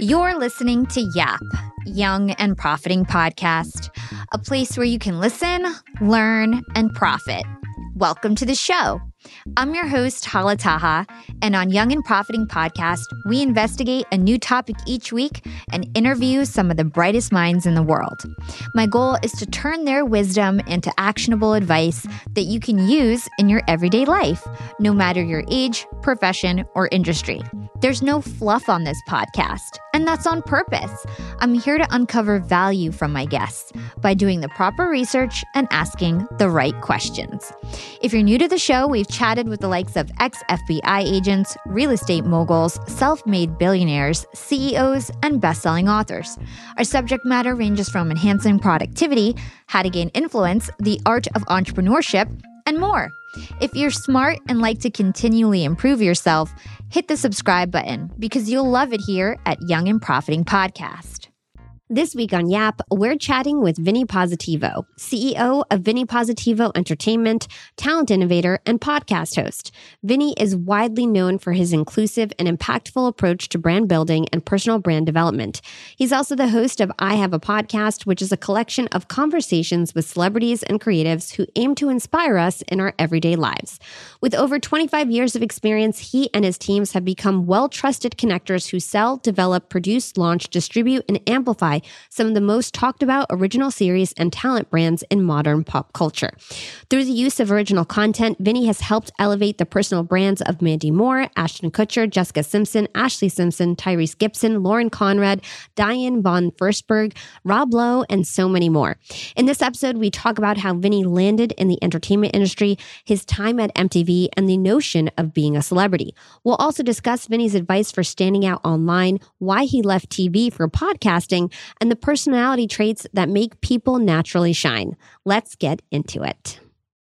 You're listening to Yap, Young and Profiting Podcast, a place where you can listen, learn, and profit. Welcome to the show. I'm your host, Hala Taha, and on Young and Profiting Podcast, we investigate a new topic each week and interview some of the brightest minds in the world. My goal is to turn their wisdom into actionable advice that you can use in your everyday life, no matter your age, profession, or industry. There's no fluff on this podcast, and that's on purpose. I'm here to uncover value from my guests by doing the proper research and asking the right questions. If you're new to the show, we've chatted with the likes of ex-FBI agents, real estate moguls, self-made billionaires, CEOs, and best-selling authors. Our subject matter ranges from enhancing productivity, how to gain influence, the art of entrepreneurship, and more. If you're smart and like to continually improve yourself, hit the subscribe button because you'll love it here at Young and Profiting Podcast. This week on Yap, we're chatting with Vinny Positivo, CEO of Vinny Positivo Entertainment, talent innovator, and podcast host. Vinny is widely known for his inclusive and impactful approach to brand building and personal brand development. He's also the host of I Have a Podcast, which is a collection of conversations with celebrities and creatives who aim to inspire us in our everyday lives. With over 25 years of experience, he and his teams have become well-trusted connectors who sell, develop, produce, launch, distribute, and amplify some of the most talked about original series and talent brands in modern pop culture. Through the use of original content, Vinny has helped elevate the personal brands of Mandy Moore, Ashton Kutcher, Jessica Simpson, Ashley Simpson, Tyrese Gibson, Lauren Conrad, Diane von Furstenberg, Rob Lowe, and so many more. In this episode, we talk about how Vinny landed in the entertainment industry, his time at MTV, and the notion of being a celebrity. We'll also discuss Vinny's advice for standing out online, why he left TV for podcasting, and the personality traits that make people naturally shine. Let's get into it.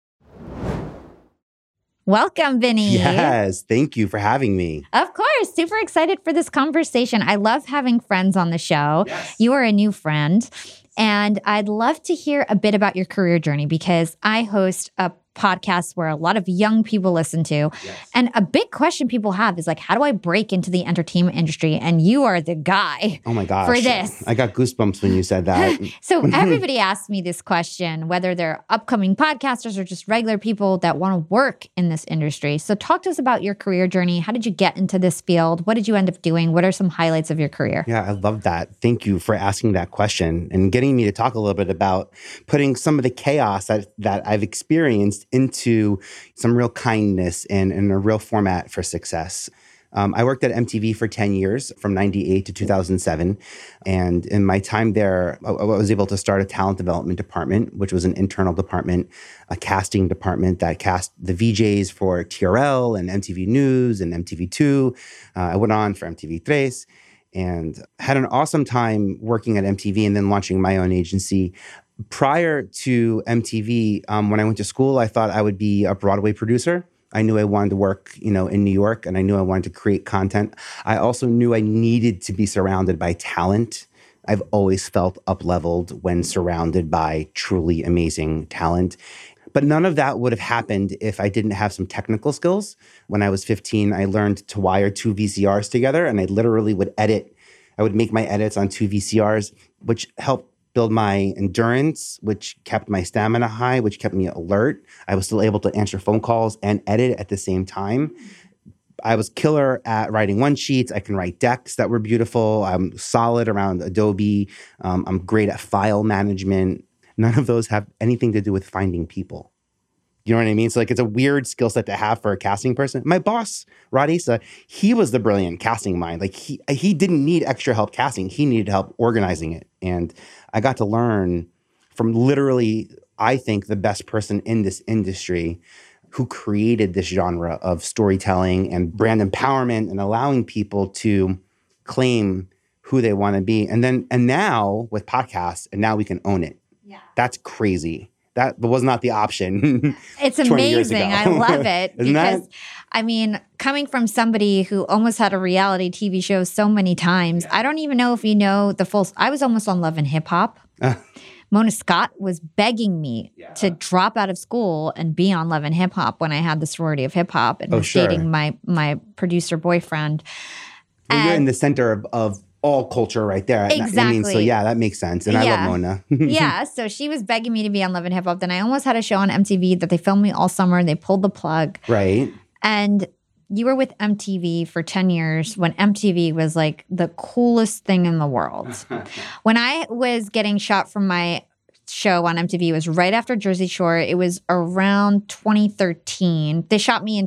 Welcome, Vinny. Yes, thank you for having me. Of course. Super excited for this conversation. I love having friends on the show. Yes. You are a new friend. And I'd love to hear a bit about your career journey because I host a podcast where a lot of young people listen to. Yes. And a big question people have is like, how do I break into the entertainment industry? And you are the guy Oh my gosh. for this. I got goosebumps when you said that. So everybody asks me this question, whether they're upcoming podcasters or just regular people that want to work in this industry. So talk to us about your career journey. How did you get into this field? What did you end up doing? What are some highlights of your career? Yeah, I love that. Thank you for asking that question and getting me to talk a little bit about putting some of the chaos that I've experienced into some real kindness and a real format for success. I worked at MTV for 10 years, from 98 to 2007. And in my time there, I was able to start a talent development department, which was an internal department, a casting department that cast the VJs for TRL and MTV News and MTV2. I went on for MTV Tres and had an awesome time working at MTV and then launching my own agency. Prior to MTV, when I went to school, I thought I would be a Broadway producer. I knew I wanted to work, in New York, and I knew I wanted to create content. I also knew I needed to be surrounded by talent. I've always felt up-leveled when surrounded by truly amazing talent. But none of that would have happened if I didn't have some technical skills. When I was 15, I learned to wire two VCRs together, and I literally would edit. I would make my edits on two VCRs, which helped build my endurance, which kept my stamina high, which kept me alert. I was still able to answer phone calls and edit at the same time. I was killer at writing one sheets. I can write decks that were beautiful. I'm solid around Adobe. I'm great at file management. None of those have anything to do with finding people. You know what I mean? So it's a weird skill set to have for a casting person. My boss, Rod Asa, he was the brilliant casting mind. He didn't need extra help casting. He needed help organizing it. And I got to learn from literally, I think, the best person in this industry who created this genre of storytelling and brand empowerment and allowing people to claim who they want to be. And now with podcasts, and now we can own it. Yeah. That's crazy. That was not the option. It's amazing. I love it. Because, coming from somebody who almost had a reality TV show so many times, I don't even know if you know the full. I was almost on Love and Hip Hop. Mona Scott was begging me to drop out of school and be on Love and Hip Hop when I had the sorority of hip hop and was dating my producer boyfriend. Well, you're in the center of all culture right there. Exactly. I mean, so yeah, that makes sense. And I love Mona. Yeah. So she was begging me to be on Love and Hip Hop. Then I almost had a show on MTV that they filmed me all summer. They pulled the plug. Right. And you were with MTV for 10 years when MTV was like the coolest thing in the world. When I was getting shot from my show on MTV, it was right after Jersey Shore. It was around 2013. They shot me in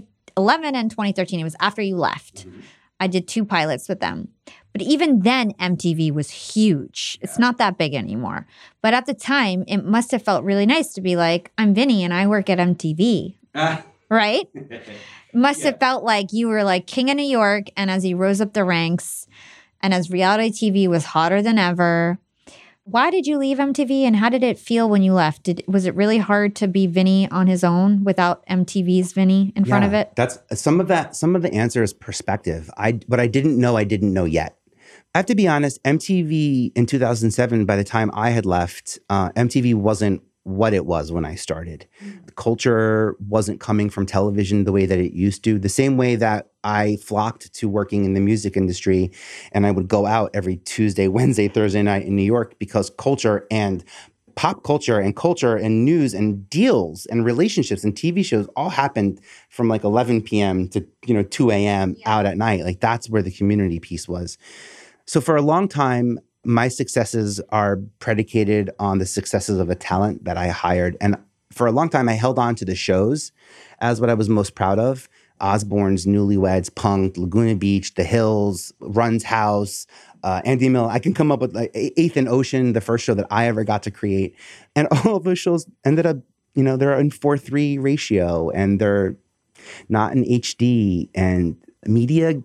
2011 and 2013. It was after you left. I did 2 pilots with them. But even then, MTV was huge. It's not that big anymore. But at the time, it must have felt really nice to be like, I'm Vinny and I work at MTV. Right? Must have felt like you were like king of New York. And as you rose up the ranks and as reality TV was hotter than ever, why did you leave MTV and how did it feel when you left? Was it really hard to be Vinny on his own without MTV's Vinny in front of it? That's some of the answer is perspective. What I didn't know yet. I have to be honest, MTV in 2007, by the time I had left, MTV wasn't what it was when I started. The culture wasn't coming from television the way that it used to. The same way that I flocked to working in the music industry and I would go out every Tuesday, Wednesday, Thursday night in New York because culture and pop culture and news and deals and relationships and TV shows all happened from like 11 p.m. to 2 a.m. out at night. Like that's where the community piece was. So for a long time, my successes are predicated on the successes of the talent that I hired. And for a long time, I held on to the shows as what I was most proud of. Osbourne's Newlyweds, Punk'd, Laguna Beach, The Hills, Run's House, Andy Mill. I can come up with like Eighth and Ocean, the first show that I ever got to create. And all of those shows ended up, they're in 4:3 ratio and they're not in HD. And media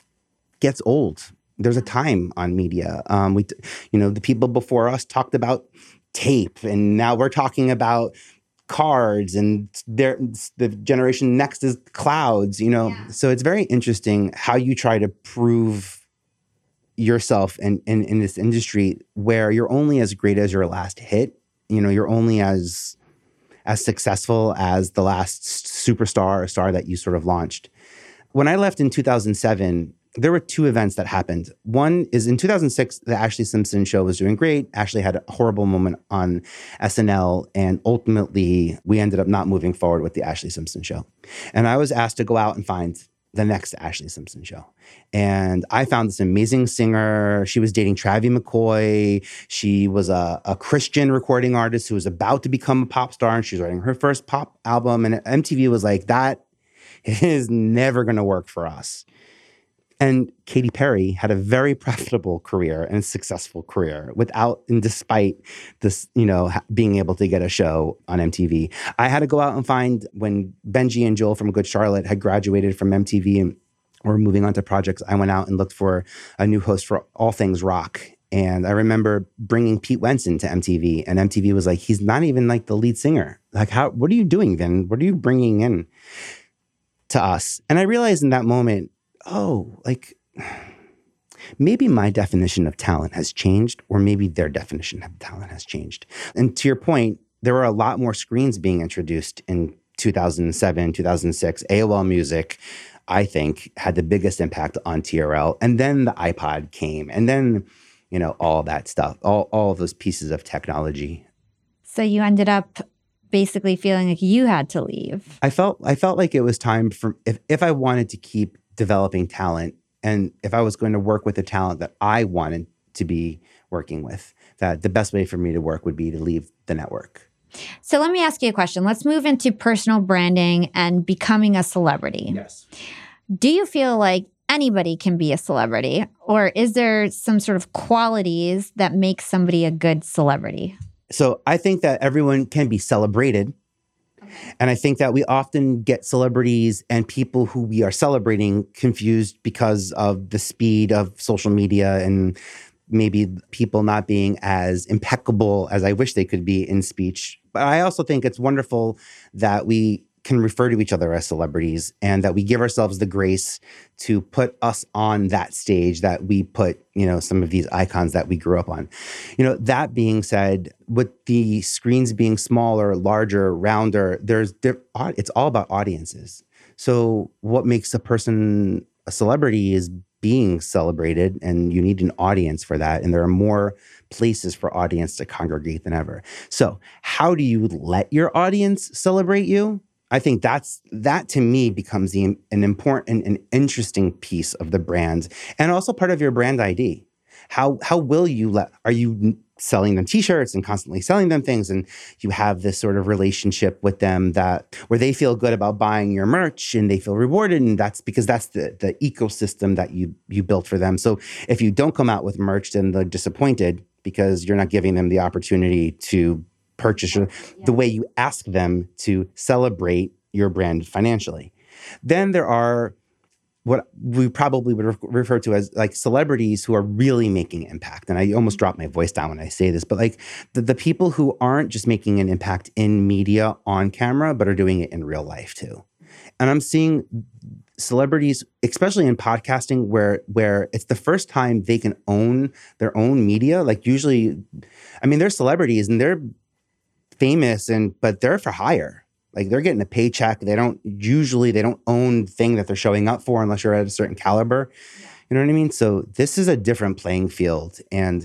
gets old. There's a time on media. The people before us talked about tape, and now we're talking about cards, and the generation next is clouds. So it's very interesting how you try to prove yourself in this industry where you're only as great as your last hit. You're only as successful as the last superstar or star that you sort of launched. When I left in 2007. There were 2 events that happened. One is in 2006, the Ashlee Simpson show was doing great. Ashlee had a horrible moment on SNL, and ultimately we ended up not moving forward with the Ashlee Simpson show. And I was asked to go out and find the next Ashlee Simpson show. And I found this amazing singer. She was dating Travie McCoy. She was a Christian recording artist who was about to become a pop star, and she was writing her first pop album. And MTV was like, that is never going to work for us. And Katy Perry had a very profitable career and a successful career despite this, being able to get a show on MTV. I had to go out and find when Benji and Joel from Good Charlotte had graduated from MTV and were moving on to projects. I went out and looked for a new host for all things rock. And I remember bringing Pete Wentz into MTV, and MTV was like, he's not even like the lead singer. Like, what are you doing, Vin? What are you bringing in to us? And I realized in that moment, maybe my definition of talent has changed, or maybe their definition of talent has changed. And to your point, there were a lot more screens being introduced in 2007, 2006. AOL Music, I think, had the biggest impact on TRL. And then the iPod came. And then, all that stuff, all of those pieces of technology. So you ended up basically feeling like you had to leave. I felt like it was time for, if I wanted to keep developing talent, and if I was going to work with the talent that I wanted to be working with, that the best way for me to work would be to leave the network. So let me ask you a question. Let's move into personal branding and becoming a celebrity. Yes. Do you feel like anybody can be a celebrity, or is there some sort of qualities that make somebody a good celebrity? So I think that everyone can be celebrated. And I think that we often get celebrities and people who we are celebrating confused because of the speed of social media and maybe people not being as impeccable as I wish they could be in speech. But I also think it's wonderful that we can refer to each other as celebrities and that we give ourselves the grace to put us on that stage that we put, some of these icons that we grew up on. That being said, with the screens being smaller, larger, rounder, it's all about audiences. So what makes a person a celebrity is being celebrated, and you need an audience for that. And there are more places for audience to congregate than ever. So how do you let your audience celebrate you? I think that to me becomes an important and interesting piece of the brand, and also part of your brand ID. How will you are you selling them t-shirts and constantly selling them things, and you have this sort of relationship with them where they feel good about buying your merch and they feel rewarded, and that's because that's the ecosystem that you built for them. So if you don't come out with merch, then they're disappointed because you're not giving them the opportunity to purchase the way you ask them to celebrate your brand financially. Then there are what we probably would refer to as like celebrities who are really making impact. And I almost drop my voice down when I say this, but like the people who aren't just making an impact in media on camera, but are doing it in real life too. And I'm seeing celebrities, especially in podcasting, where it's the first time they can own their own media. Like usually, I mean, they're celebrities and they're famous, but they're for hire. Like they're getting a paycheck. They don't own the thing that they're showing up for unless you're at a certain caliber. Yeah. You know what I mean? So this is a different playing field, and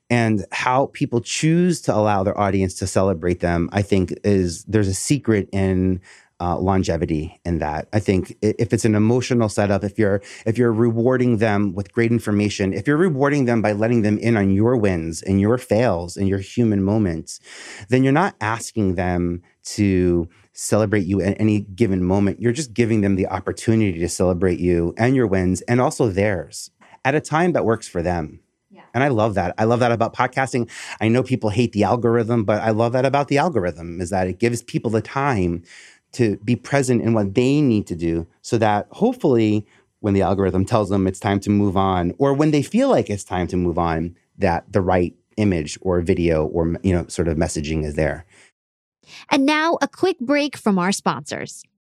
how people choose to allow their audience to celebrate them, I think there's a secret in longevity in that. I think if it's an emotional setup, if you're rewarding them with great information, if you're rewarding them by letting them in on your wins and your fails and your human moments, then you're not asking them to celebrate you at any given moment. You're just giving them the opportunity to celebrate you and your wins and also theirs at a time that works for them. Yeah. And I love that. I love that about podcasting. I know people hate the algorithm, but I love that about the algorithm is that it gives people the time to be present in what they need to do so that hopefully when the algorithm tells them it's time to move on, or when they feel like it's time to move on, that the right image or video or sort of messaging is there. And now a quick break from our sponsors.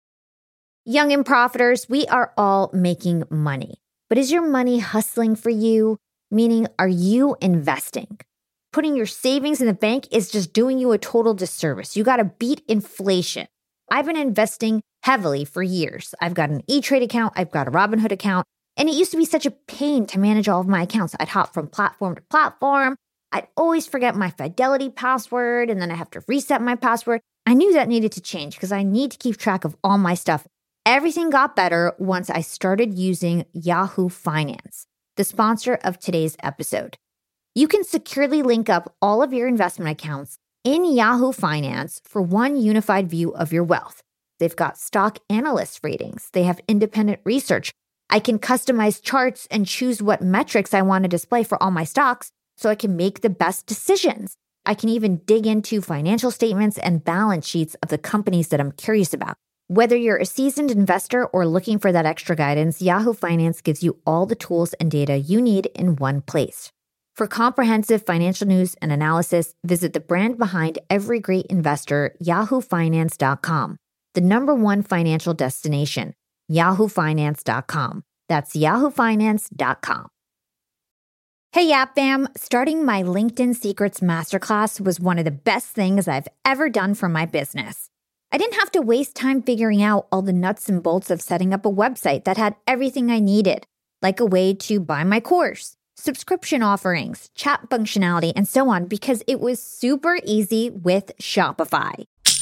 Young and Profiters, we are all making money. But is your money hustling for you? Meaning, are you investing? Putting your savings in the bank is just doing you a total disservice. You got to beat inflation. I've been investing heavily for years. I've got an E-Trade account. I've got a Robinhood account. And it used to be such a pain to manage all of my accounts. I'd hop from platform to platform. I'd always forget my Fidelity password, and then I have to reset my password. I knew that needed to change because I need to keep track of all my stuff. Everything got better once I started using Yahoo Finance, the sponsor of today's episode. You can securely link up all of your investment accounts in Yahoo Finance for one unified view of your wealth. They've got stock analyst ratings. They have independent research. I can customize charts and choose what metrics I want to display for all my stocks so I can make the best decisions. I can even dig into financial statements and balance sheets of the companies that I'm curious about. Whether you're a seasoned investor or looking for that extra guidance, Yahoo Finance gives you all the tools and data you need in one place. For comprehensive financial news and analysis, visit the brand behind every great investor, yahoofinance.com, the #1 financial destination, yahoofinance.com. That's yahoofinance.com. Hey, Yap Fam, starting my LinkedIn Secrets Masterclass was one of the best things I've ever done for my business. I didn't have to waste time figuring out all the nuts and bolts of setting up a website that had everything I needed, like a way to buy my course, subscription offerings, chat functionality, and so on, because it was super easy with Shopify.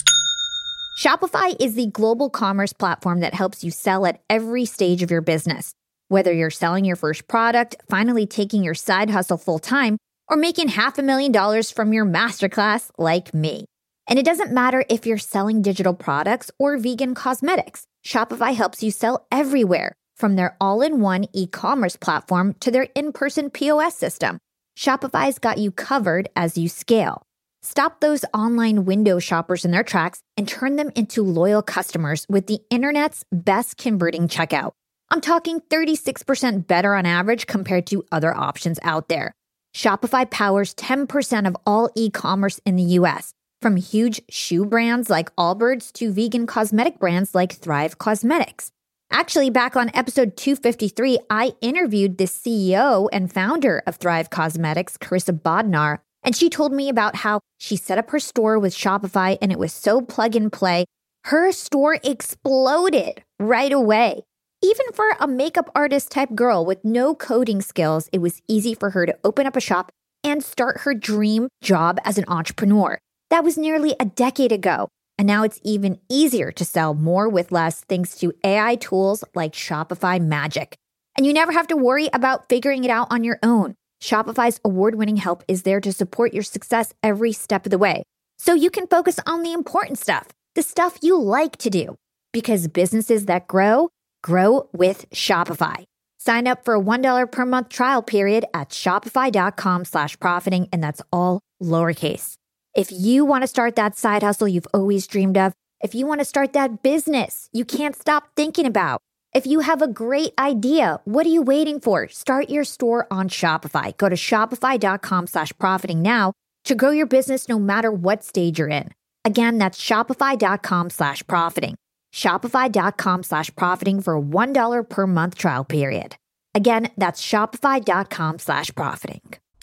Shopify is the global commerce platform that helps you sell at every stage of your business. Whether you're selling your first product, finally taking your side hustle full-time, or making $500,000 from your masterclass like me. And it doesn't matter if you're selling digital products or vegan cosmetics. Shopify helps you sell everywhere, from their all-in-one e-commerce platform to their in-person POS system. Shopify's got you covered as you scale. Stop those online window shoppers in their tracks and turn them into loyal customers with the internet's best converting checkout. I'm talking 36% better on average compared to other options out there. Shopify powers 10% of all e-commerce in the US, from huge shoe brands like Allbirds to vegan cosmetic brands like Thrive Cosmetics. Actually, back on episode 253, I interviewed the CEO and founder of Thrive Cosmetics, Carissa Bodnar, and she told me about how she set up her store with Shopify and it was so plug and play. Her store exploded right away. Even for a makeup artist type girl with no coding skills, it was easy for her to open up a shop and start her dream job as an entrepreneur. That was nearly a decade ago. And now it's even easier to sell more with less thanks to AI tools like Shopify Magic. And you never have to worry about figuring it out on your own. Shopify's award-winning help is there to support your success every step of the way. So you can focus on the important stuff, the stuff you like to do. Because businesses that grow with Shopify. Sign up for a $1 per month trial period at shopify.com/profiting, and that's all lowercase. If you want to start that side hustle you've always dreamed of, if you want to start that business you can't stop thinking about, if you have a great idea, what are you waiting for? Start your store on Shopify. Go to shopify.com/profiting now to grow your business no matter what stage you're in. Again, that's shopify.com/profiting. Shopify.com/profiting for a $1 per month trial period. Again, that's shopify.com/profiting.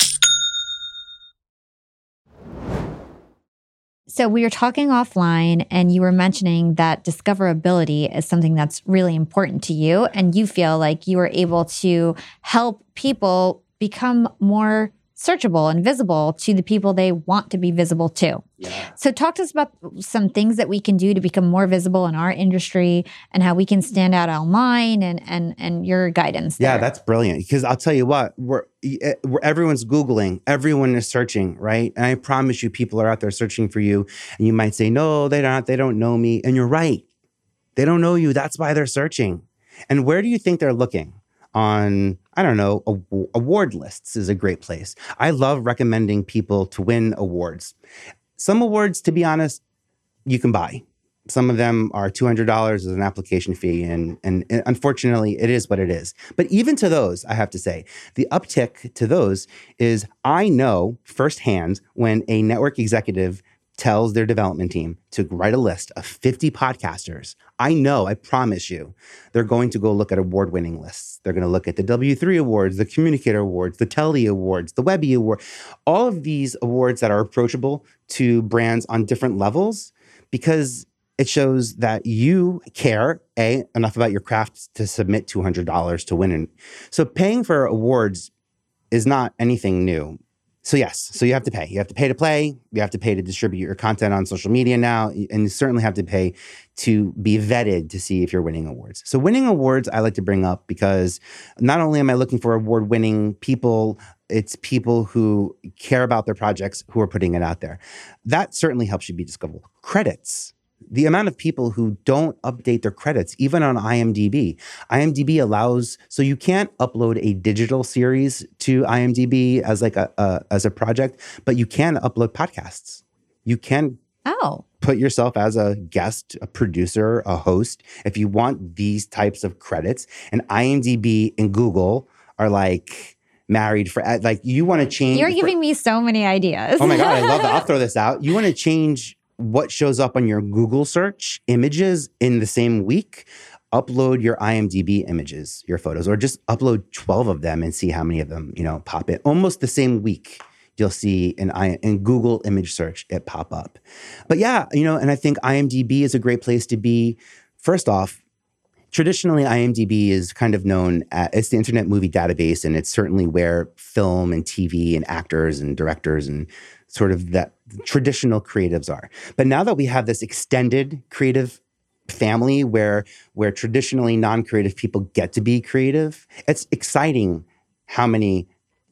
So we were talking offline and you were mentioning that discoverability is something that's really important to you. And you feel like you were able to help people become more searchable and visible to the people they want to be visible to. Yeah. So talk to us about some things that we can do to become more visible in our industry and how we can stand out online and your guidance there. Yeah, that's brilliant. Because I'll tell you what, everyone's Googling, everyone is searching, right? And I promise you, people are out there searching for you. And you might say, no, they don't know me. And you're right. They don't know you. That's why they're searching. And where do you think they're looking? On, I don't know, award lists is a great place. I love recommending people to win awards. Some awards, to be honest, you can buy. Some of them are $200 as an application fee, and unfortunately, it is what it is. But even to those, I have to say, the uptick to those is I know firsthand when a network executive tells their development team to write a list of 50 podcasters. I promise you, they're going to go look at award-winning lists. They're going to look at the W3 Awards, the Communicator Awards, the Telly Awards, the Webby Award, all of these awards that are approachable to brands on different levels, because it shows that you care, enough about your craft to submit $200 to win. So paying for awards is not anything new. So yes, so you have to pay. You have to pay to play. You have to pay to distribute your content on social media now. And you certainly have to pay to be vetted to see if you're winning awards. So winning awards, I like to bring up because not only am I looking for award-winning people, it's people who care about their projects who are putting it out there. That certainly helps you be discoverable. Credits. The amount of people who don't update their credits, even on IMDb. IMDb allows, so you can't upload a digital series to IMDb as like as a project, but you can upload podcasts. You can put yourself as a guest, a producer, a host, if you want these types of credits. And IMDb and Google are like married for, like, you want to change. You're giving me so many ideas. Oh my God, I love that. I'll throw this out. You want to change what shows up on your Google search images in the same week, upload your IMDb images, your photos, or just upload 12 of them and see how many of them, pop in. Almost the same week, you'll see in Google image search, it pop up. But yeah, and I think IMDb is a great place to be. First off, traditionally, IMDb is kind of known it's the Internet Movie Database, and it's certainly where film and TV and actors and directors and sort of that traditional creatives are. But now that we have this extended creative family where traditionally non-creative people get to be creative, it's exciting how many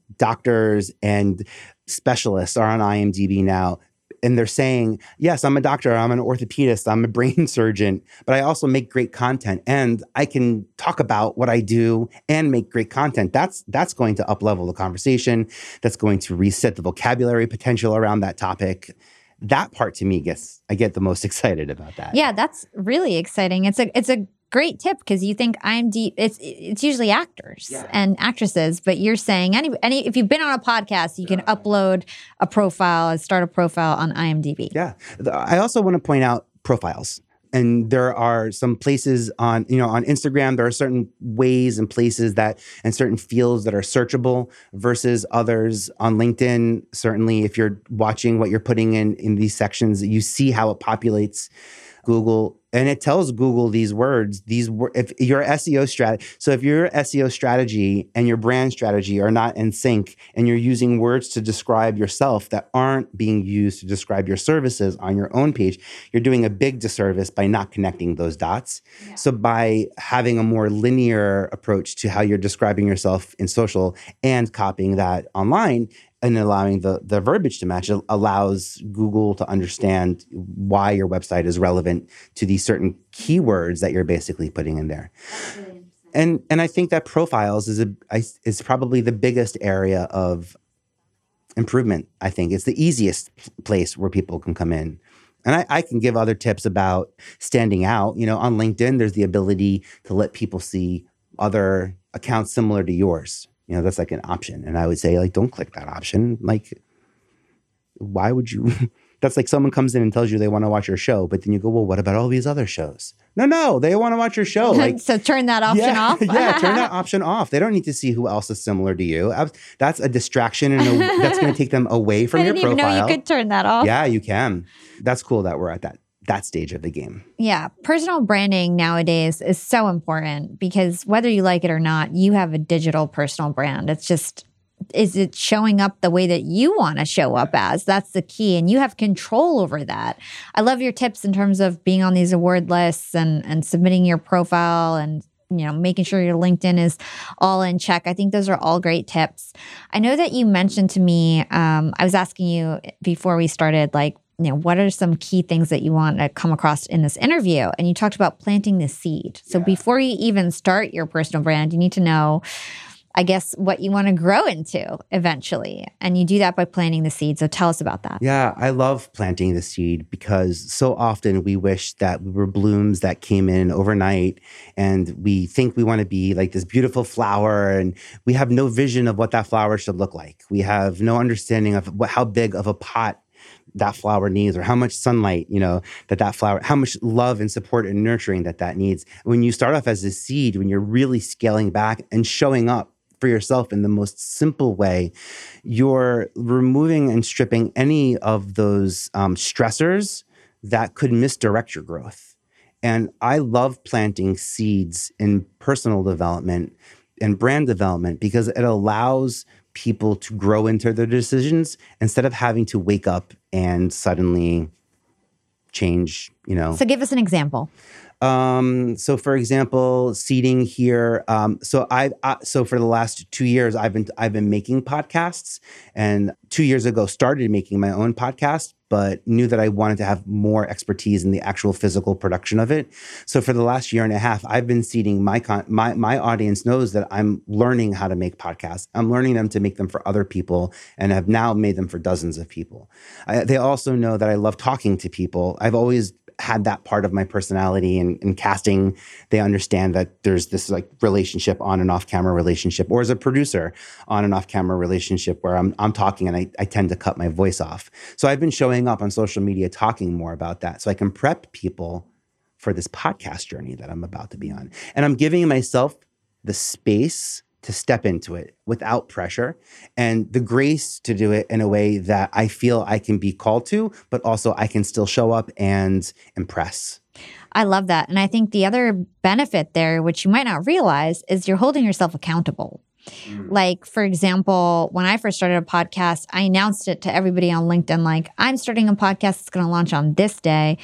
doctors and specialists are on IMDb now. And they're saying, yes, I'm a doctor, I'm an orthopedist, I'm a brain surgeon, but I also make great content and I can talk about what I do and make great content. That's going to up-level the conversation. That's going to reset the vocabulary potential around that topic. That part to me I get the most excited about that. Yeah, that's really exciting. It's a great tip because you think IMDb, it's usually actors and actresses, but you're saying any if you've been on a podcast, you can upload a profile and start a profile on IMDb. Yeah. I also want to point out profiles. And there are some places on Instagram, there are certain ways and places and certain fields that are searchable versus others on LinkedIn. Certainly, if you're watching what you're putting in these sections, you see how it populates. Google And it tells Google these words, if your SEO strategy, so if your SEO strategy and your brand strategy are not in sync and you're using words to describe yourself that aren't being used to describe your services on your own page, you're doing a big disservice by not connecting those dots. Yeah. So by having a more linear approach to how you're describing yourself in social and copying that online, and allowing the verbiage to match, it allows Google to understand why your website is relevant to these certain keywords that you're basically putting in there. Really and I think that profiles is probably the biggest area of improvement. I think it's the easiest place where people can come in. And I can give other tips about standing out. On LinkedIn, there's the ability to let people see other accounts similar to yours. That's like an option. And I would say, don't click that option. Why would you? That's like someone comes in and tells you they want to watch your show, but then you go, well, what about all these other shows? No, they want to watch your show. So turn that option off? Yeah, turn that option off. They don't need to see who else is similar to you. That's a distraction, and that's going to take them away from your profile. I didn't even know you could turn that off. Yeah, you can. That's cool that we're at that stage of the game. Yeah. Personal branding nowadays is so important because whether you like it or not, you have a digital personal brand. It's just, is it showing up the way that you want to show up as? That's the key. And you have control over that. I love your tips in terms of being on these award lists and submitting your profile and making sure your LinkedIn is all in check. I think those are all great tips. I know that you mentioned to me, I was asking you before we started, what are some key things that you want to come across in this interview? And you talked about planting the seed. So before you even start your personal brand, you need to know, I guess, what you want to grow into eventually. And you do that by planting the seed. So tell us about that. Yeah, I love planting the seed because so often we wish that we were blooms that came in overnight and we think we want to be like this beautiful flower and we have no vision of what that flower should look like. We have no understanding of how big of a pot that flower needs or how much sunlight, that flower, how much love and support and nurturing that needs. When you start off as a seed, when you're really scaling back and showing up for yourself in the most simple way, you're removing and stripping any of those stressors that could misdirect your growth. And I love planting seeds in personal development and brand development because it allows people to grow into their decisions instead of having to wake up and suddenly change, So give us an example. So for example, seeding here. So for the last 2 years, I've been making podcasts, and 2 years ago started making my own podcast, but knew that I wanted to have more expertise in the actual physical production of it. So for the last year and a half, I've been seeding my audience knows that I'm learning how to make podcasts. I'm learning them to make them for other people, and have now made them for dozens of people. They also know that I love talking to people. I've always had that part of my personality in casting. They understand that there's this relationship, on and off camera relationship, or as a producer, on and off camera relationship where I'm talking and I tend to cut my voice off. So I've been showing up on social media talking more about that so I can prep people for this podcast journey that I'm about to be on. And I'm giving myself the space to step into it without pressure and the grace to do it in a way that I feel I can be called to, but also I can still show up and impress. I love that. And I think the other benefit there, which you might not realize, is you're holding yourself accountable. Like, for example, when I first started a podcast, I announced it to everybody on LinkedIn, I'm starting a podcast that's going to launch on this day.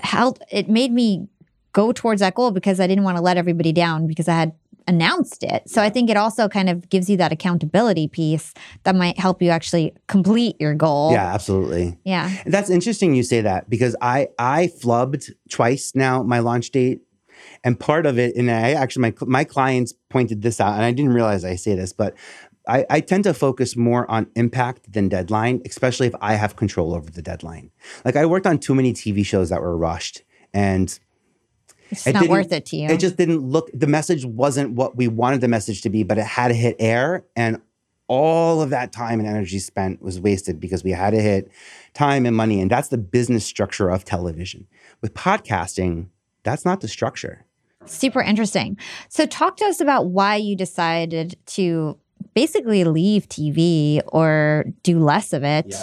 It made me go towards that goal because I didn't want to let everybody down because I had announced it. So I think it also kind of gives you that accountability piece that might help you actually complete your goal. Yeah, absolutely. Yeah. That's interesting you say that because I flubbed twice now my launch date. And part of it, and I actually, my clients pointed this out, and I didn't realize I say this, but I tend to focus more on impact than deadline, especially if I have control over the deadline. I worked on too many TV shows that were rushed, and it's not worth it to you. It just didn't look, the message wasn't what we wanted the message to be, but it had to hit air. And all of that time and energy spent was wasted because we had to hit time and money. And that's the business structure of television. With podcasting, that's not the structure. Super interesting. So talk to us about why you decided to basically leave TV or do less of it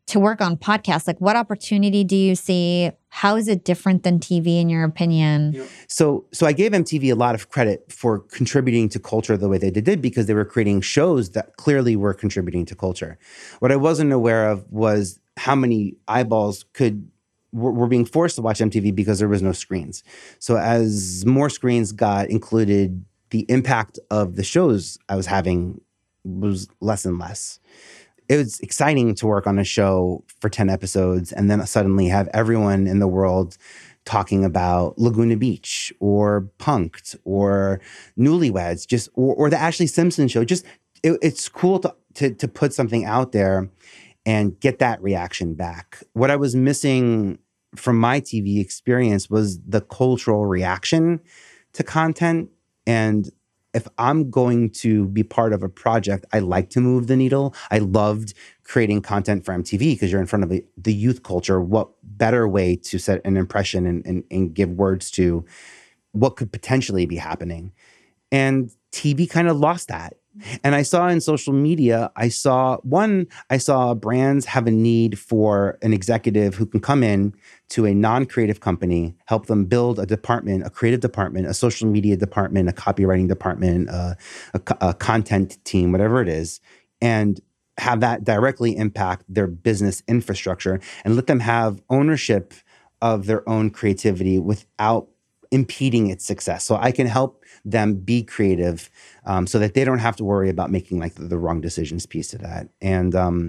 to work on podcasts? Like, what opportunity do you see? How is it different than TV in your opinion? So I gave MTV a lot of credit for contributing to culture the way they did because they were creating shows that clearly were contributing to culture. What I wasn't aware of was how many eyeballs were being forced to watch MTV because there was no screens. So as more screens got included, the impact of the shows I was having was less and less. It was exciting to work on a show for 10 episodes and then suddenly have everyone in the world talking about Laguna Beach or Punk'd or Newlyweds, or the Ashley Simpson show. It's cool to put something out there and get that reaction back. What I was missing from my TV experience was the cultural reaction to content. And if I'm going to be part of a project, I like to move the needle. I loved creating content for MTV because you're in front of the youth culture. What better way to set an impression and give words to what could potentially be happening? And TV kind of lost that. And I saw in social media, I saw brands have a need for an executive who can come in to a non-creative company, help them build a department, a creative department, a social media department, a copywriting department, a content team, whatever it is, and have that directly impact their business infrastructure and let them have ownership of their own creativity without impeding its success. So I can help them be creative so that they don't have to worry about making like the wrong decisions piece to that. And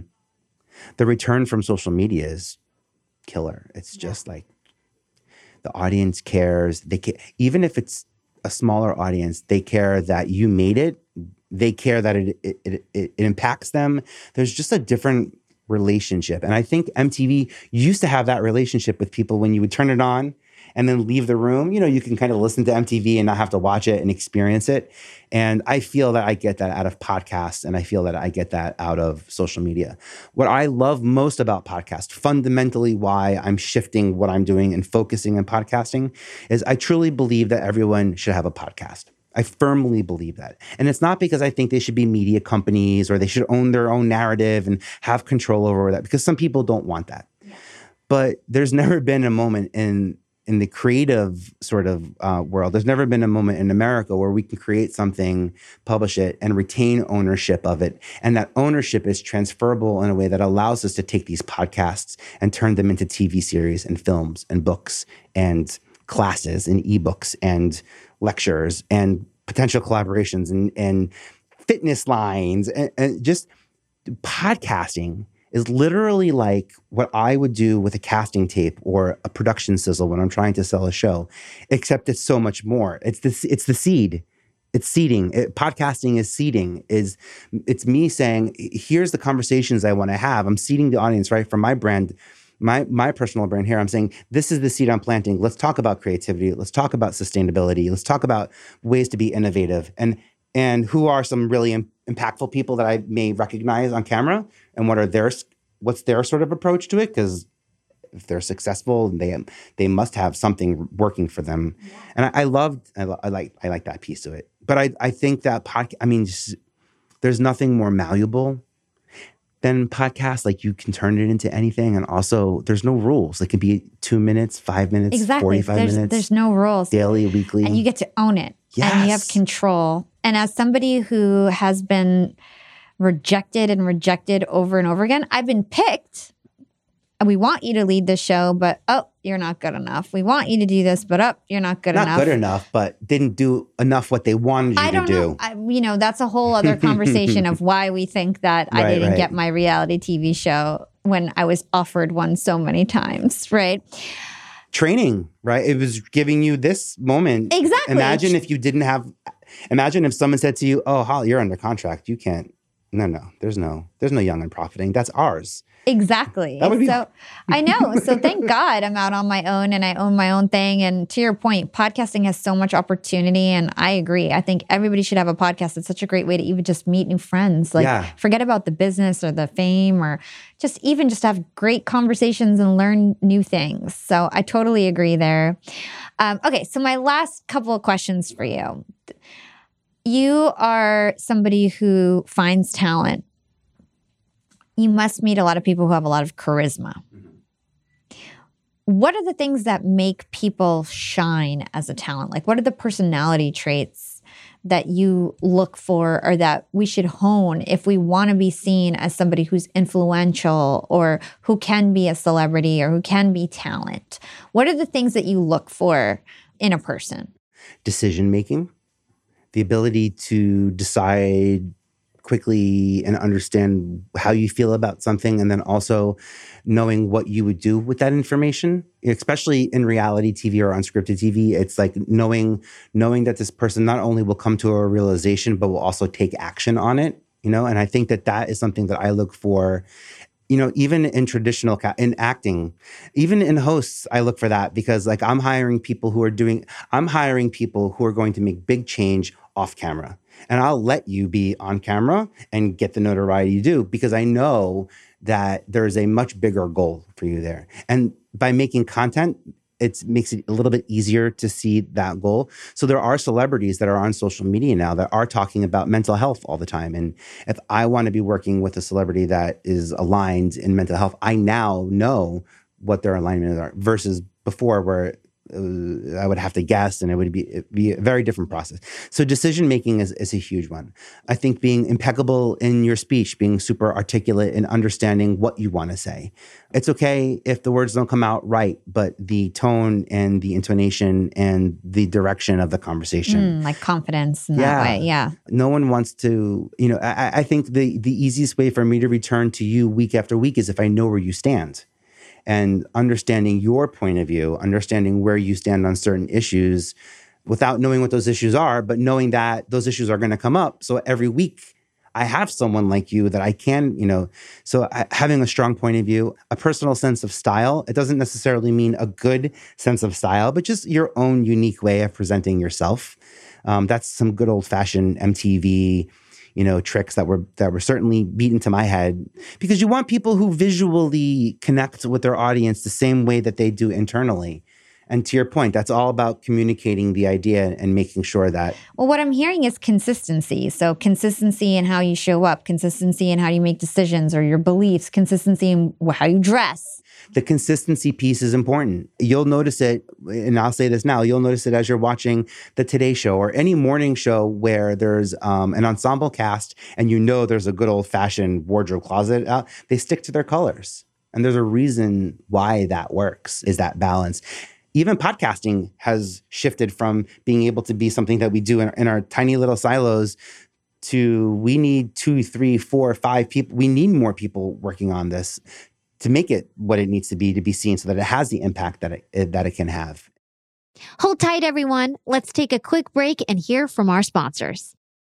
the return from social media is killer. It's just like the audience cares. Even if it's a smaller audience, they care that you made it. They care that it impacts them. There's just a different relationship. And I think MTV used to have that relationship with people when you would turn it on and then leave the room. You know, you can kind of listen to MTV and not have to watch it and experience it. And I feel that I get that out of podcasts, and I feel that I get that out of social media. What I love most about podcasts, fundamentally why I'm shifting what I'm doing and focusing on podcasting, is I truly believe that everyone should have a podcast. I firmly believe that. And it's not because I think they should be media companies or they should own their own narrative and have control over that, because some people don't want that. Yeah. But there's never been a moment in the creative sort of world, there's never been a moment in America where we can create something, publish it, and retain ownership of it. And that ownership is transferable in a way that allows us to take these podcasts and turn them into TV series and films and books and classes and ebooks and lectures and potential collaborations and fitness lines. And just podcasting is literally like what I would do with a casting tape or a production sizzle when I'm trying to sell a show, except it's so much more. It's the seed. It's seeding. Podcasting is seeding. It's me saying, here's the conversations I want to have. I'm seeding the audience, right? For my brand, my personal brand here, I'm saying, this is the seed I'm planting. Let's talk about creativity. Let's talk about sustainability. Let's talk about ways to be innovative. And who are some really impactful people that I may recognize on camera, and what's their sort of approach to it? Because if they're successful, they must have something working for them. Yeah. And I like that piece of it. But I think that there's nothing more malleable than podcasts. Like, you can turn it into anything, and also there's no rules. It can be 2 minutes, 5 minutes, exactly. 45 minutes. There's no rules. Daily, weekly. And you get to own it. Yes. And you have control. And as somebody who has been rejected over and over again, I've been picked. We want you to lead the show, but you're not good enough. We want you to do this, but you're not good enough. Not good enough, but didn't do enough what they wanted you to do. Know. That's a whole other conversation of why we think that I didn't get my reality TV show when I was offered one so many times, right? Training, right? It was giving you this moment. Exactly. Imagine if someone said to you, "Oh, Holly, you're under contract. You can't." No. There's no Young and Profiting. That's ours. Exactly. So I know. So thank God I'm out on my own and I own my own thing. And to your point, podcasting has so much opportunity. And I agree. I think everybody should have a podcast. It's such a great way to even just meet new friends. Forget about the business or the fame, or just have great conversations and learn new things. So I totally agree there. Okay. So my last couple of questions for you. You are somebody who finds talent. You must meet a lot of people who have a lot of charisma. What are the things that make people shine as a talent? Like, what are the personality traits that you look for or that we should hone if we want to be seen as somebody who's influential or who can be a celebrity or who can be talent? What are the things that you look for in a person? Decision making, the ability to decide quickly and understand how you feel about something, and then also knowing what you would do with that information, especially in reality TV or unscripted TV. It's like knowing that this person not only will come to a realization, but will also take action on it, and I think that is something that I look for. Even in traditional in acting, even in hosts, I look for that because like I'm hiring people who are going to make big change off camera. And I'll let you be on camera and get the notoriety you do because I know that there's a much bigger goal for you there. And by making content, it makes it a little bit easier to see that goal. So there are celebrities that are on social media now that are talking about mental health all the time. And if I want to be working with a celebrity that is aligned in mental health, I now know what their alignments are versus before where I would have to guess and it'd be a very different process. So decision making is a huge one. I think being impeccable in your speech, being super articulate and understanding what you want to say. It's okay if the words don't come out right, but the tone and the intonation and the direction of the conversation. Like confidence in that way, yeah. No one wants to, I think the easiest way for me to return to you week after week is if I know where you stand. And understanding your point of view, understanding where you stand on certain issues without knowing what those issues are, but knowing that those issues are going to come up. So every week I have someone like you that I can, having a strong point of view, a personal sense of style. It doesn't necessarily mean a good sense of style, but just your own unique way of presenting yourself. That's some good old fashioned MTV tricks that were certainly beaten to my head because you want people who visually connect with their audience the same way that they do internally. And to your point, that's all about communicating the idea and making sure that... Well, what I'm hearing is consistency. So consistency in how you show up, consistency in how you make decisions or your beliefs, consistency in how you dress. The consistency piece is important. You'll notice it, and I'll say this now, you'll notice it as you're watching the Today Show or any morning show where there's an ensemble cast and there's a good old-fashioned wardrobe closet out. They stick to their colors. And there's a reason why that works, is that balance. Even podcasting has shifted from being able to be something that we do in our tiny little silos to we need 2, 3, 4, 5 people. We need more people working on this to make it what it needs to be seen so that it has the impact that it can have. Hold tight, everyone. Let's take a quick break and hear from our sponsors.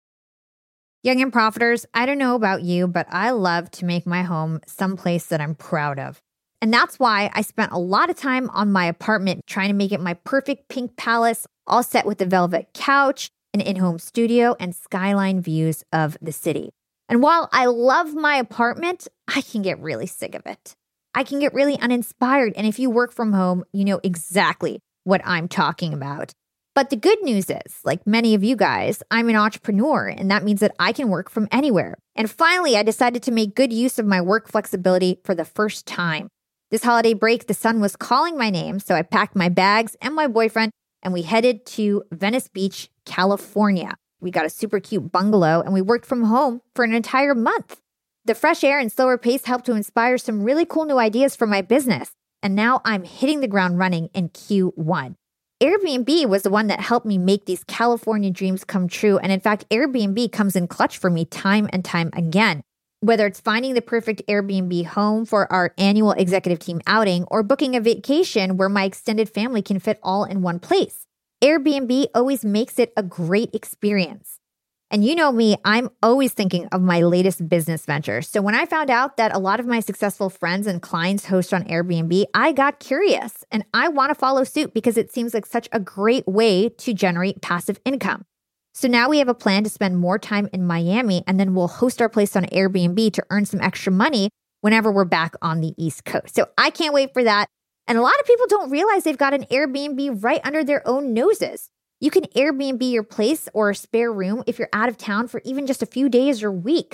Young and Profiters, I don't know about you, but I love to make my home someplace that I'm proud of. And that's why I spent a lot of time on my apartment trying to make it my perfect pink palace, all set with a velvet couch, an in-home studio, and skyline views of the city. And while I love my apartment, I can get really sick of it. I can get really uninspired. And if you work from home, you know exactly what I'm talking about. But the good news is, like many of you guys, I'm an entrepreneur, and that means that I can work from anywhere. And finally, I decided to make good use of my work flexibility for the first time. This holiday break, the sun was calling my name, so I packed my bags and my boyfriend, and we headed to Venice Beach, California. We got a super cute bungalow, and we worked from home for an entire month. The fresh air and slower pace helped to inspire some really cool new ideas for my business, and now I'm hitting the ground running in Q1. Airbnb was the one that helped me make these California dreams come true, and in fact, Airbnb comes in clutch for me time and time again. Whether it's finding the perfect Airbnb home for our annual executive team outing or booking a vacation where my extended family can fit all in one place, Airbnb always makes it a great experience. And you know me, I'm always thinking of my latest business venture. So when I found out that a lot of my successful friends and clients host on Airbnb, I got curious and I want to follow suit because it seems like such a great way to generate passive income. So now we have a plan to spend more time in Miami, and then we'll host our place on Airbnb to earn some extra money whenever we're back on the East Coast. So I can't wait for that. And a lot of people don't realize they've got an Airbnb right under their own noses. You can Airbnb your place or a spare room if you're out of town for even just a few days or weeks.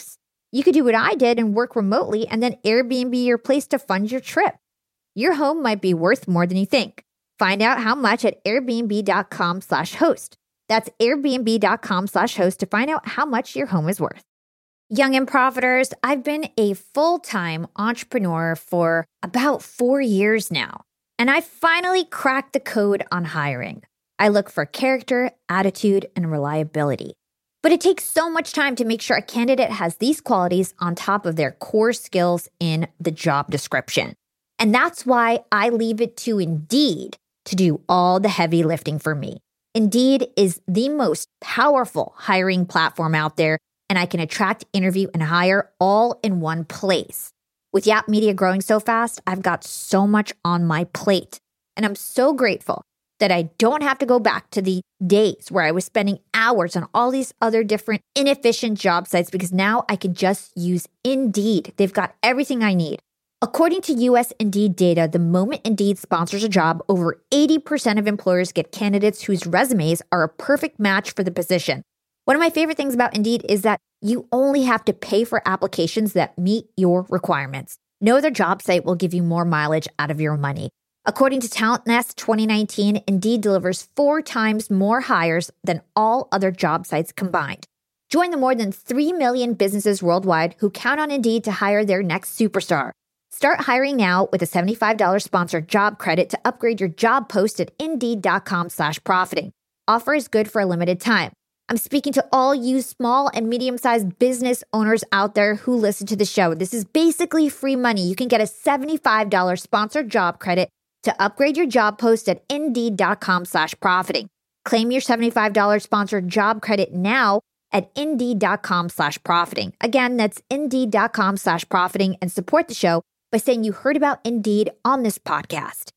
You could do what I did and work remotely and then Airbnb your place to fund your trip. Your home might be worth more than you think. Find out how much at airbnb.com/host. That's airbnb.com/host to find out how much your home is worth. Young and Profiters, I've been a full-time entrepreneur for about 4 years now, and I finally cracked the code on hiring. I look for character, attitude, and reliability. But it takes so much time to make sure a candidate has these qualities on top of their core skills in the job description. And that's why I leave it to Indeed to do all the heavy lifting for me. Indeed is the most powerful hiring platform out there, and I can attract, interview, and hire all in one place. With Yap Media growing so fast, I've got so much on my plate, and I'm so grateful that I don't have to go back to the days where I was spending hours on all these other different inefficient job sites because now I can just use Indeed. They've got everything I need. According to US Indeed data, the moment Indeed sponsors a job, over 80% of employers get candidates whose resumes are a perfect match for the position. One of my favorite things about Indeed is that you only have to pay for applications that meet your requirements. No other job site will give you more mileage out of your money. According to Talent Nest 2019, Indeed delivers 4 times more hires than all other job sites combined. Join the more than 3 million businesses worldwide who count on Indeed to hire their next superstar. Start hiring now with a $75 sponsored job credit to upgrade your job post at Indeed.com/profiting. Offer is good for a limited time. I'm speaking to all you small and medium-sized business owners out there who listen to the show. This is basically free money. You can get a $75 sponsored job credit to upgrade your job post at Indeed.com/profiting. Claim your $75 sponsored job credit now at Indeed.com/profiting. Again, that's Indeed.com/profiting and support the show by saying you heard about Indeed on this podcast.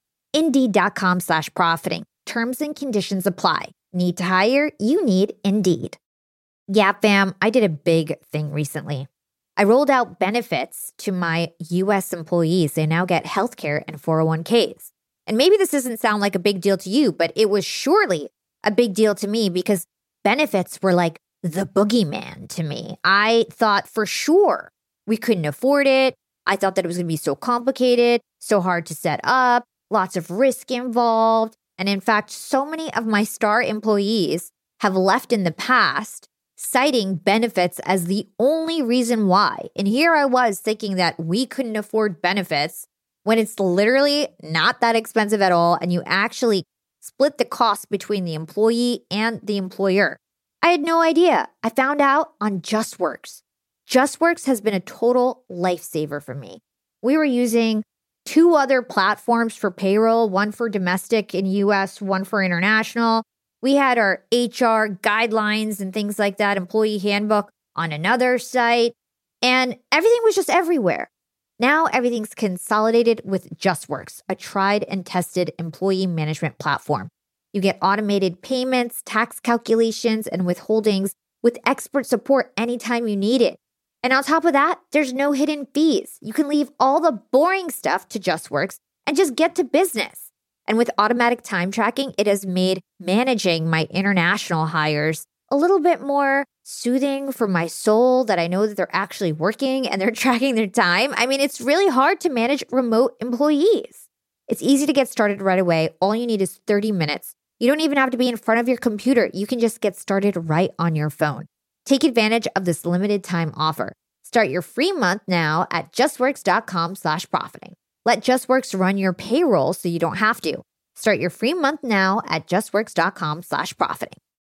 Indeed.com/profiting. Terms and conditions apply. Need to hire? You need Indeed. Yeah, fam, I did a big thing recently. I rolled out benefits to my U.S. employees. They now get healthcare and 401ks. And maybe this doesn't sound like a big deal to you, but it was surely a big deal to me because benefits were like the boogeyman to me. I thought for sure we couldn't afford it. I thought that it was going to be so complicated, so hard to set up, lots of risk involved. And in fact, so many of my star employees have left in the past citing benefits as the only reason why. And here I was thinking that we couldn't afford benefits when it's literally not that expensive at all. And you actually split the cost between the employee and the employer. I had no idea. I found out on JustWorks. JustWorks has been a total lifesaver for me. We were using 2 other platforms for payroll, one for domestic in US, one for international. We had our HR guidelines and things like that, employee handbook on another site, and everything was just everywhere. Now everything's consolidated with JustWorks, a tried and tested employee management platform. You get automated payments, tax calculations, and withholdings with expert support anytime you need it. And on top of that, there's no hidden fees. You can leave all the boring stuff to JustWorks and just get to business. And with automatic time tracking, it has made managing my international hires a little bit more soothing for my soul, that I know that they're actually working and they're tracking their time. I mean, it's really hard to manage remote employees. It's easy to get started right away. All you need is 30 minutes. You don't even have to be in front of your computer. You can just get started right on your phone. Take advantage of this limited time offer. Start your free month now at justworks.com/profiting. Let JustWorks run your payroll so you don't have to. Start your free month now at justworks.com/profiting.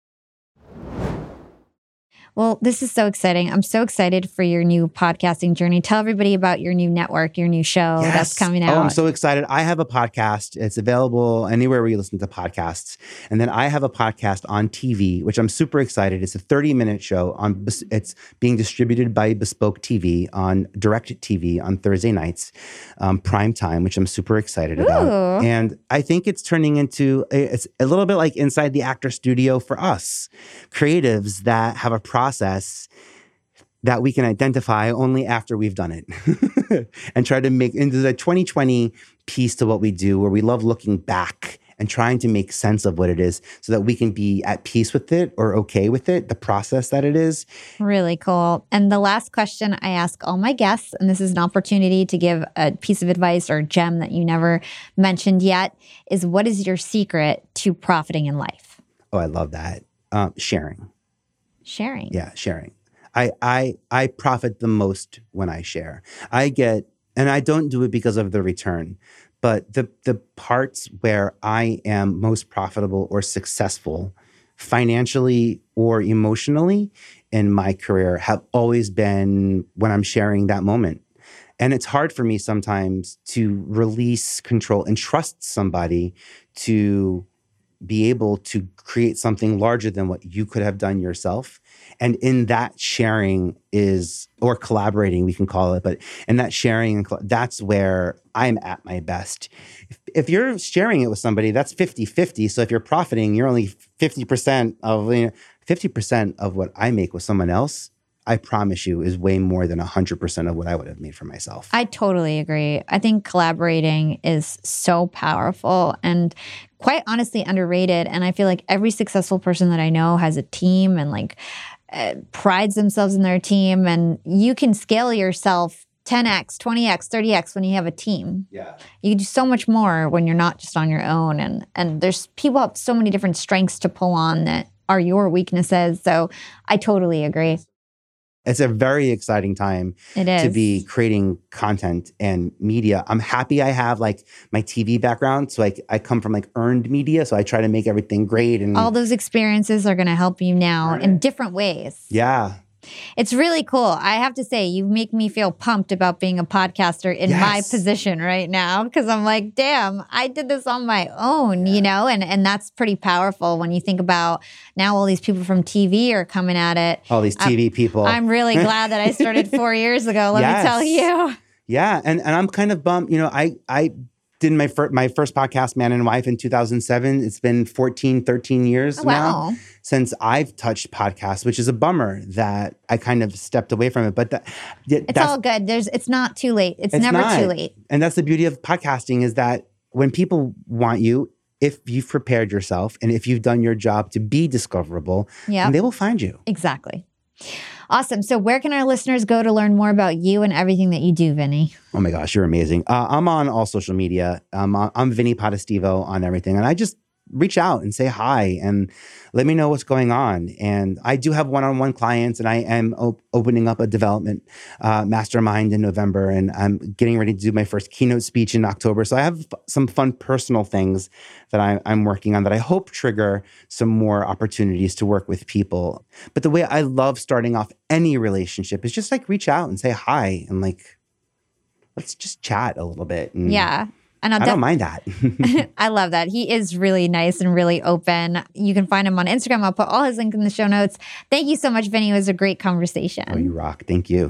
Well, this is so exciting. I'm so excited for your new podcasting journey. Tell everybody about your new network, your new show that's coming out. Oh, I'm so excited. I have a podcast. It's available anywhere where you listen to podcasts. And then I have a podcast on TV, which I'm super excited. It's a 30-minute show. It's being distributed by Bespoke TV on Direct TV on Thursday nights, prime time, which I'm super excited about. And I think it's turning into, it's a little bit like Inside the Actor Studio for us, creatives that have a process that we can identify only after we've done it and try to make into the 2020 piece to what we do, where we love looking back and trying to make sense of what it is so that we can be at peace with it or okay with it, the process that it is. Really cool. And the last question I ask all my guests, and this is an opportunity to give a piece of advice or a gem that you never mentioned yet, is what is your secret to profiting in life? Oh, I love that. Sharing. Sharing. Yeah, sharing. I profit the most when I share. And I don't do it because of the return, but the parts where I am most profitable or successful financially or emotionally in my career have always been when I'm sharing that moment. And it's hard for me sometimes to release control and trust somebody to be able to create something larger than what you could have done yourself. And in that sharing or collaborating, we can call it, but in that sharing, that's where I'm at my best. If you're sharing it with somebody, that's 50-50. So if you're profiting, you're only 50% of, 50% of what I make with someone else, I promise you, is way more than 100% of what I would have made for myself. I totally agree. I think collaborating is so powerful and quite honestly underrated. And I feel like every successful person that I know has a team and prides themselves in their team. And you can scale yourself 10x, 20x, 30x when you have a team. Yeah. You can do so much more when you're not just on your own. And there's people have so many different strengths to pull on that are your weaknesses. So I totally agree. It's a very exciting time to be creating content and media. I'm happy I have my TV background. So I come from earned media. So I try to make everything great. And all those experiences are going to help you now in different ways. Yeah. It's really cool. I have to say, you make me feel pumped about being a podcaster in my position right now, because I'm like, damn, I did this on my own, and that's pretty powerful when you think about now all these people from TV are coming at it. All these TV people. I'm really glad that I started 4 years ago, let me tell you. Yeah. And I'm kind of bummed, I did my first podcast, Man and Wife, in 2007. It's been 13 years now since I've touched podcasts, which is a bummer that I kind of stepped away from it. But it's all good. It's not too late. It's never too late. And that's the beauty of podcasting, is that when people want you, if you've prepared yourself and if you've done your job to be discoverable, then they will find you. Exactly. Awesome. So where can our listeners go to learn more about you and everything that you do, Vinny? Oh my gosh, you're amazing. I'm on all social media. I'm Vinny Potestivo on everything. And I just reach out and say hi and let me know what's going on. And I do have one-on-one clients, and I am opening up a development mastermind in November, and I'm getting ready to do my first keynote speech in October. So I have some fun personal things that I'm working on that I hope trigger some more opportunities to work with people. But the way I love starting off any relationship is just reach out and say hi and let's just chat a little bit. And And I don't mind that. I love that. He is really nice and really open. You can find him on Instagram. I'll put all his links in the show notes. Thank you so much, Vinny. It was a great conversation. Oh, you rock. Thank you.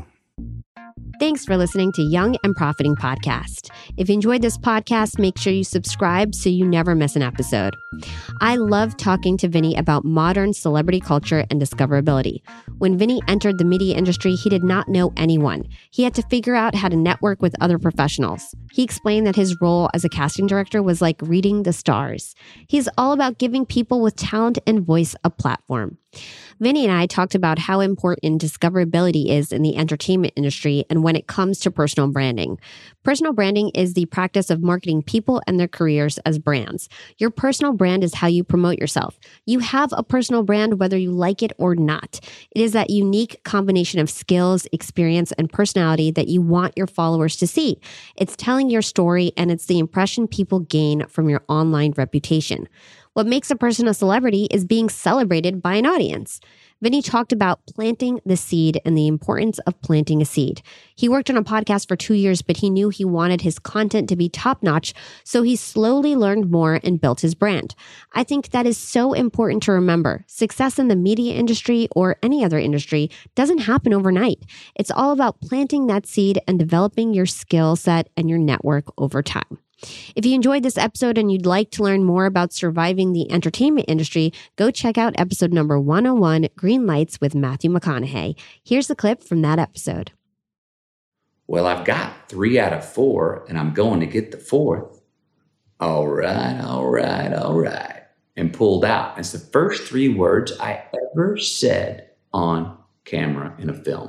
Thanks for listening to Young and Profiting Podcast. If you enjoyed this podcast, make sure you subscribe so you never miss an episode. I love talking to Vinny about modern celebrity culture and discoverability. When Vinny entered the media industry, he did not know anyone. He had to figure out how to network with other professionals. He explained that his role as a casting director was like reading the stars. He's all about giving people with talent and voice a platform. Vinny and I talked about how important discoverability is in the entertainment industry and when it comes to personal branding. Personal branding is the practice of marketing people and their careers as brands. Your personal brand is how you promote yourself. You have a personal brand whether you like it or not. It is that unique combination of skills, experience, and personality that you want your followers to see. It's telling your story, and it's the impression people gain from your online reputation. What makes a person a celebrity is being celebrated by an audience. Vinny talked about planting the seed and the importance of planting a seed. He worked on a podcast for 2 years, but he knew he wanted his content to be top-notch, so he slowly learned more and built his brand. I think that is so important to remember. Success in the media industry or any other industry doesn't happen overnight. It's all about planting that seed and developing your skill set and your network over time. If you enjoyed this episode and you'd like to learn more about surviving the entertainment industry, go check out episode number 101, Green Lights with Matthew McConaughey. Here's the clip from that episode. Well, I've got 3 out of 4, and I'm going to get the 4th. all right, all right, all right, and pulled out. It's the first 3 words I ever said on camera in a film.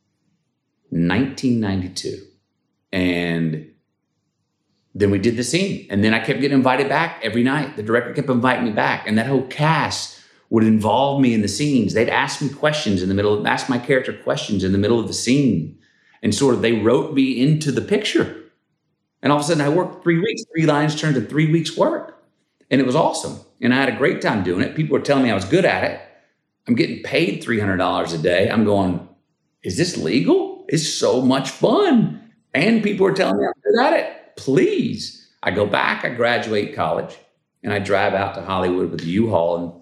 1992. And then we did the scene. And then I kept getting invited back every night. The director kept inviting me back. And that whole cast would involve me in the scenes. They'd ask me questions in the middle, ask my character questions in the middle of the scene. And sort of they wrote me into the picture. And all of a sudden I worked 3 weeks, 3 lines turned to 3 weeks work. And it was awesome. And I had a great time doing it. People were telling me I was good at it. I'm getting paid $300 a day. I'm going, is this legal? It's so much fun. And people were telling me I'm good at it. Please. I go back, I graduate college, and I drive out to Hollywood with a U-Haul and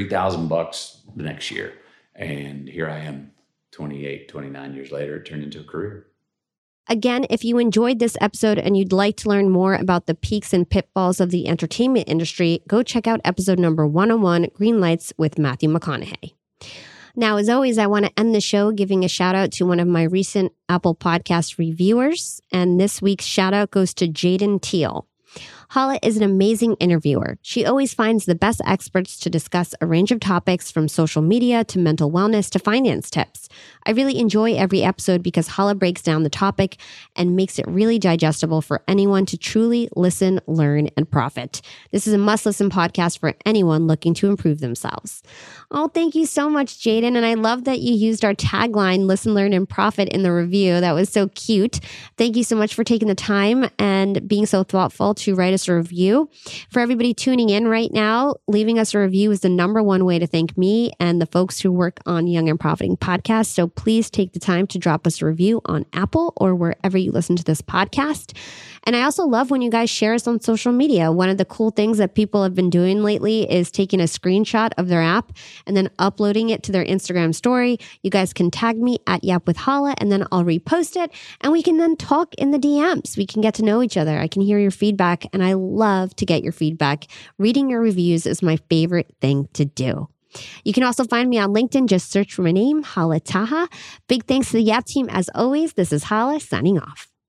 $3,000 the next year. And here I am, 28, 29 years later, it turned into a career. Again, if you enjoyed this episode and you'd like to learn more about the peaks and pitfalls of the entertainment industry, go check out episode number 101, Green Lights with Matthew McConaughey. Now, as always, I want to end the show giving a shout out to one of my recent Apple Podcast reviewers. And this week's shout out goes to Jaden Teal. Hala is an amazing interviewer. She always finds the best experts to discuss a range of topics from social media to mental wellness to finance tips. I really enjoy every episode because Hala breaks down the topic and makes it really digestible for anyone to truly listen, learn, and profit. This is a must-listen podcast for anyone looking to improve themselves. Oh, thank you so much, Jaden. And I love that you used our tagline, listen, learn, and profit in the review. That was so cute. Thank you so much for taking the time and being so thoughtful to write us a review. For everybody tuning in right now, leaving us a review is the number one way to thank me and the folks who work on Young and Profiting Podcast. So please take the time to drop us a review on Apple or wherever you listen to this podcast. And I also love when you guys share us on social media. One of the cool things that people have been doing lately is taking a screenshot of their app and then uploading it to their Instagram story. You guys can tag me at Yap with Hala, and then I'll repost it. And we can then talk in the DMs. We can get to know each other. I can hear your feedback, and I love to get your feedback. Reading your reviews is my favorite thing to do. You can also find me on LinkedIn. Just search for my name, Hala Taha. Big thanks to the Yap team as always. This is Hala signing off.